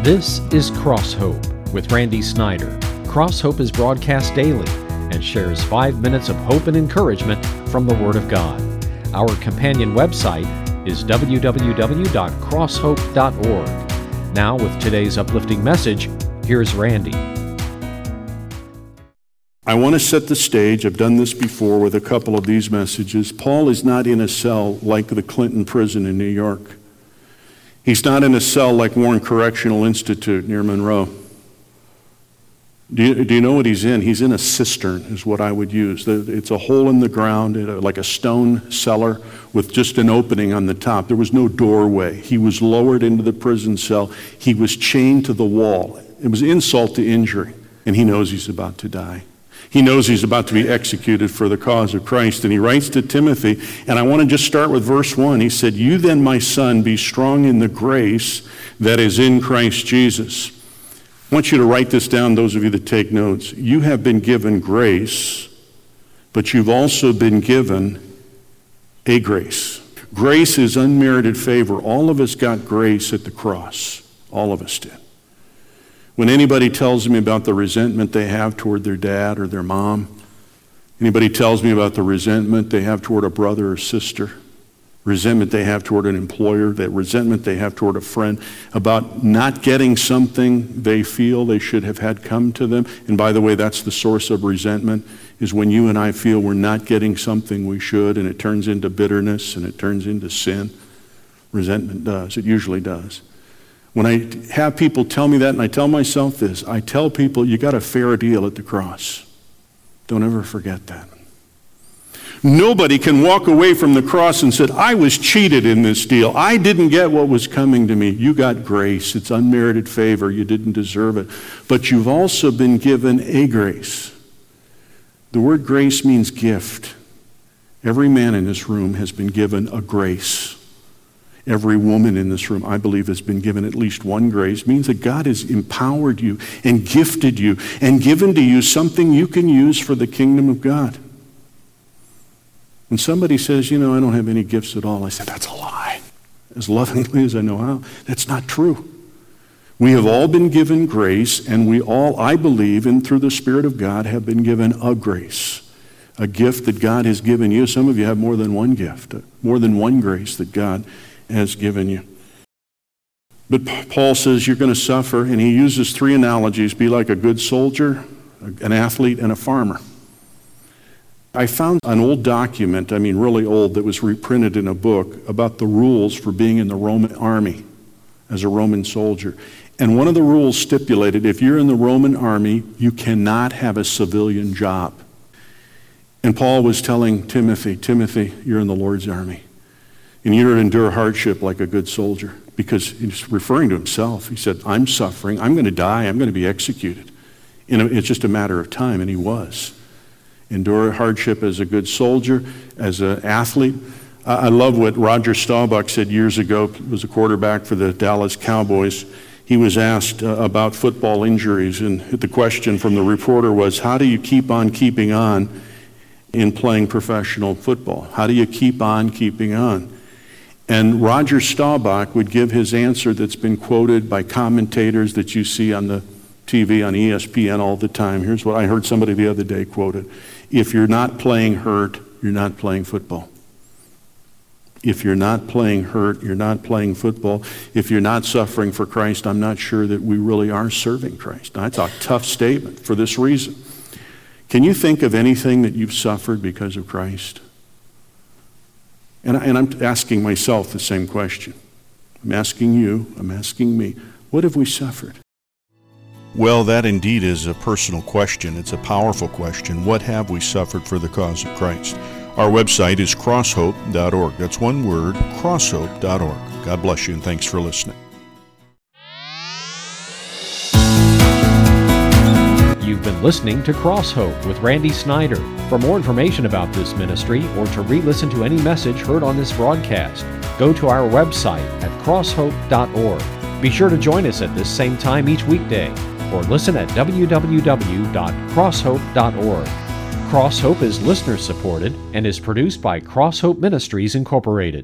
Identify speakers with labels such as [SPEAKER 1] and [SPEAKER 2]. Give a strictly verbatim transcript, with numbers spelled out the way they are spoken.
[SPEAKER 1] This is Cross Hope with Randy Snyder. Cross Hope is broadcast daily and shares five minutes of hope and encouragement from the Word of God. Our companion website is w w w dot cross hope dot org. Now, with today's uplifting message, here's Randy.
[SPEAKER 2] I want to set the stage. I've done this before with a couple of these messages. Paul is not in a cell like the Clinton prison in New York. He's not in a cell like Warren Correctional Institute near Monroe. Do you, do you know what he's in? He's in a cistern, is what I would use. It's a hole in the ground, like a stone cellar with just an opening on the top. There was no doorway. He was lowered into the prison cell. He was chained to the wall. It was insult to injury, and he knows he's about to die. He knows he's about to be executed for the cause of Christ, and he writes to Timothy, and I want to just start with verse one. He said, "You then, my son, be strong in the grace that is in Christ Jesus." I want you to write this down, those of you that take notes. You have been given grace, but you've also been given a grace. Grace is unmerited favor. All of us got grace at the cross. All of us did. When anybody tells me about the resentment they have toward their dad or their mom, anybody tells me about the resentment they have toward a brother or sister, resentment they have toward an employer, that resentment they have toward a friend, about not getting something they feel they should have had come to them. And by the way, that's the source of resentment, is when you and I feel we're not getting something we should, and it turns into bitterness and it turns into sin. Resentment does. It usually does. When I have people tell me that, and I tell myself this, I tell people, you got a fair deal at the cross. Don't ever forget that. Nobody can walk away from the cross and say, I was cheated in this deal. I didn't get what was coming to me. You got grace. It's unmerited favor. You didn't deserve it. But you've also been given a grace. The word grace means gift. Every man in this room has been given a grace. Every woman in this room, I believe, has been given at least one grace. It means that God has empowered you and gifted you and given to you something you can use for the kingdom of God. When somebody says, you know, I don't have any gifts at all, I say, that's a lie. As lovingly as I know how, that's not true. We have all been given grace, and we all, I believe, and through the Spirit of God, have been given a grace. A gift that God has given you. Some of you have more than one gift, more than one grace that God has given you. But Paul says you're going to suffer, and he uses three analogies. Be like a good soldier, an athlete, and a farmer. I found an old document, I mean really old, that was reprinted in a book about the rules for being in the Roman army as a Roman soldier. And one of the rules stipulated, if you're in the Roman army, you cannot have a civilian job. And Paul was telling Timothy, Timothy, you're in the Lord's army. And you're to endure hardship like a good soldier, because he's referring to himself. He said, I'm suffering. I'm going to die. I'm going to be executed. You know, it's just a matter of time, and he was. Endure hardship as a good soldier, as an athlete. I love what Roger Staubach said years ago. He was a quarterback for the Dallas Cowboys. He was asked uh, about football injuries, and the question from the reporter was, how do you keep on keeping on in playing professional football? How do you keep on keeping on? And Roger Staubach would give his answer that's been quoted by commentators that you see on the T V, on E S P N all the time. Here's what I heard somebody the other day quoted. If you're not playing hurt, you're not playing football. If you're not playing hurt, you're not playing football. If you're not suffering for Christ, I'm not sure that we really are serving Christ. Now, that's a tough statement for this reason. Can you think of anything that you've suffered because of Christ? And, I, and I'm asking myself the same question. I'm asking you, I'm asking me, what have we suffered?
[SPEAKER 3] Well, that indeed is a personal question. It's a powerful question. What have we suffered for the cause of Christ? Our website is cross hope dot org. That's one word, cross hope dot org. God bless you, and thanks for listening.
[SPEAKER 1] You've been listening to Cross Hope with Randy Snyder. For more information about this ministry or to re-listen to any message heard on this broadcast, go to our website at cross hope dot org. Be sure to join us at this same time each weekday, or listen at w w w dot cross hope dot org. Cross Hope is listener supported and is produced by Cross Hope Ministries Incorporated.